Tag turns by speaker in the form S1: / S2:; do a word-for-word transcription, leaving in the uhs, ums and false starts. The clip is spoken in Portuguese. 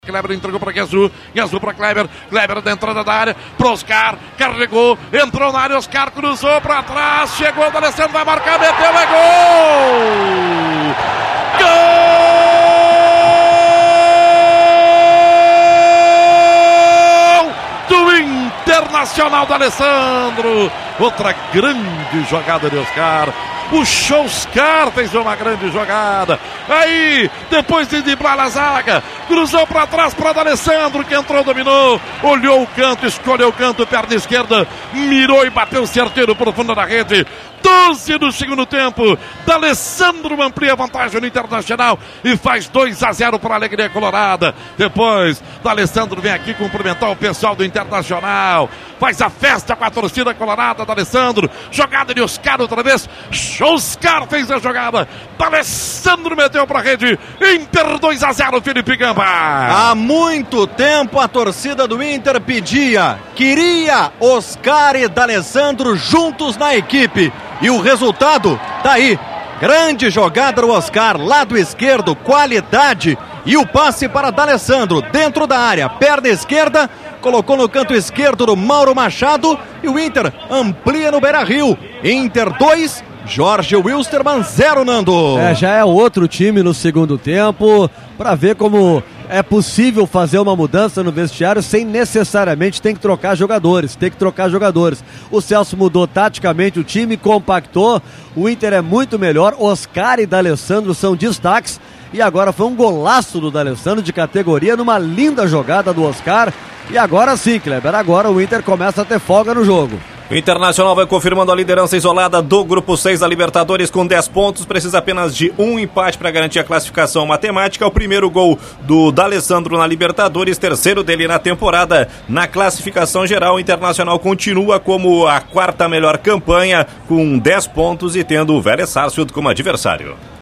S1: Kleber entregou para Guezu, Guezu para Kleber, Kleber da entrada da área, pro Oscar, carregou, entrou na área, Oscar cruzou para trás, chegou o D'Alessandro, vai marcar, meteu, é gol! Gol do Internacional D'Alessandro, outra grande jogada de Oscar. O Oscar fez uma grande jogada. Aí, depois de driblar a zaga, cruzou para trás para D'Alessandro, que entrou, dominou, olhou o canto, escolheu o canto, perna esquerda, mirou e bateu certeiro para o fundo da rede. doze do segundo tempo. D'Alessandro amplia a vantagem no Internacional e faz dois a zero para a alegria colorada. Depois, D'Alessandro vem aqui cumprimentar o pessoal do Internacional. Faz a festa com a torcida colorada. D'Alessandro, jogada de Oscar outra vez. Oscar fez a jogada. D'Alessandro meteu para a rede. Inter dois a zero, Felipe Gamba.
S2: Há muito tempo a torcida do Inter pedia, queria Oscar e D'Alessandro juntos na equipe. E o resultado tá aí. Grande jogada do Oscar, lado esquerdo, qualidade. E o passe para D'Alessandro, dentro da área, perna esquerda, colocou no canto esquerdo do Mauro Machado. E o Inter amplia no Beira-Rio. Inter dois, Jorge Wilstermann zero, Nando.
S3: É, já é outro time no segundo tempo, para ver como é possível fazer uma mudança no vestiário sem necessariamente ter que trocar jogadores, tem que trocar jogadores. O Celso mudou taticamente o time, compactou, o Inter é muito melhor, Oscar e D'Alessandro são destaques, e agora foi um golaço do D'Alessandro de categoria, numa linda jogada do Oscar, e agora sim, Kleber, agora o Inter começa a ter folga no jogo.
S4: O Internacional vai confirmando a liderança isolada do Grupo seis da Libertadores com dez pontos, precisa apenas de um empate para garantir a classificação matemática. O primeiro gol do D'Alessandro na Libertadores, terceiro dele na temporada. Na classificação geral, o Internacional continua como a quarta melhor campanha, com dez pontos e tendo o Vélez Sarsfield como adversário.